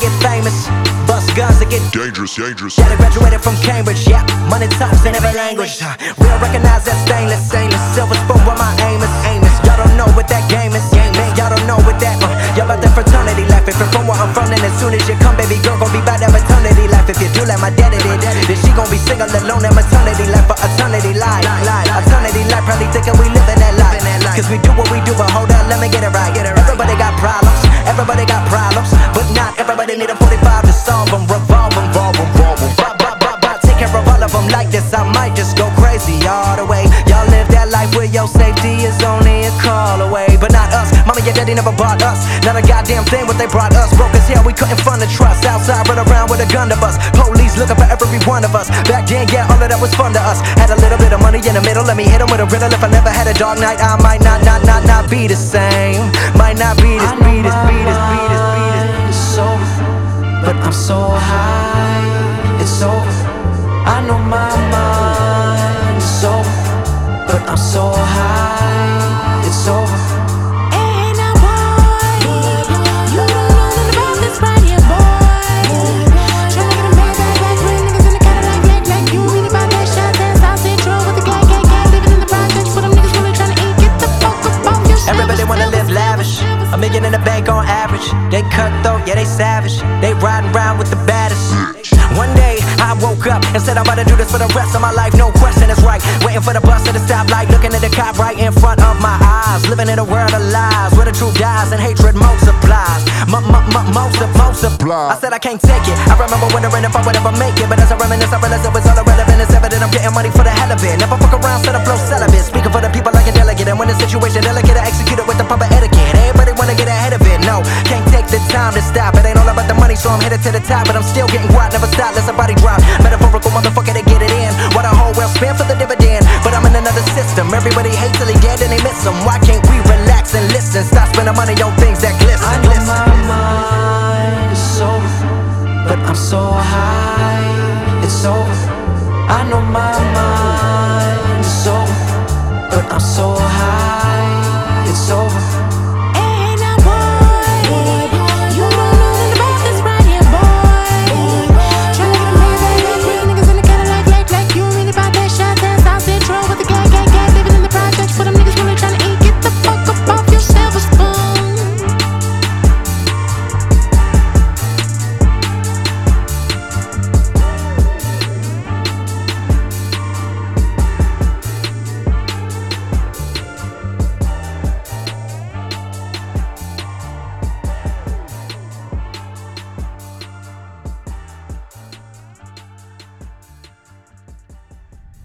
get famous, bust guns to get dangerous, dangerous. yeah, they graduated from Cambridge, yeah. Money talks in every language. Real recognize that stainless, stainless. Silver spoon where my aim is, aim is. Y'all don't know what that game is, man. Y'all don't know what that. Y'all about that fraternity life. If you're from where I'm from, then as soon as you come, baby girl, gon' be by that maternity life. If you do like my daddy did, then she gon' be single alone at maternity life for eternity life. Eternity life, probably thinking we living that life. Cause we do what we do, but hold up, let me get it right. Everybody got problems, everybody got problems, but not everybody need a 45 to solve them. Revolve them, take care of all of them like this. I might just go crazy all the way. Y'all live that life where your safety is only a call away, but not us. Mama, your daddy never bought us. Not a goddamn thing what they brought us. Broke as hell, we couldn't fund the trust. Outside, run around with a gun to bust. Police looking for every one of us. Back then, yeah, all of that was fun to us. Had a little bit of money in the middle. Let me hit 'em with a riddle. If I never had a dark night, I might not be the same. Might not be this. It's over, but I'm so high. It's over. I know my mind is over, but I'm so high. It's over. Hey now boy, you don't know nothing about this right here, boy. Tryna get a man back like real niggas in the Cadillac, like you read about that shot, that South Central with the gang, living in the projects for them niggas really tryna eat. Get the fuck up off your shit. Everybody wanna live lavish, $1 million in the bank on average. They cutthroat, yeah, they savage. They riding around with the baddest. One day I woke up and said I'm about to do this for the rest of my life. No question, it's right. Waiting for the bus at the stoplight, looking at the cop right in front of my eyes. Living in a world of lies where the truth dies and hatred multiplies. Multiply. I said I can't take it. I remember wondering if I would ever make it, but as I reminisce, I realize it was all irrelevant. It's evident I'm getting money for the hell of it. Never fuck around, set a flow celibate. Speaking for the people like a delegate, and when the situation delicate, I execute it with the proper etiquette. Everybody wanna get ahead of it. No, can't take the time to stop. It ain't all about the money, so I'm headed to the top. But I'm still getting guap, never stop, let somebody drop. Metaphorical motherfucker to get it in. What a whole world spend for the dividend. But I'm in another system. Everybody hates till he dead and they miss him. Why can't we relax and listen? Stop spending money on things that glisten. I know my mind is over, but I'm so high. It's over. I know my mind is over, but I'm so high. It's over.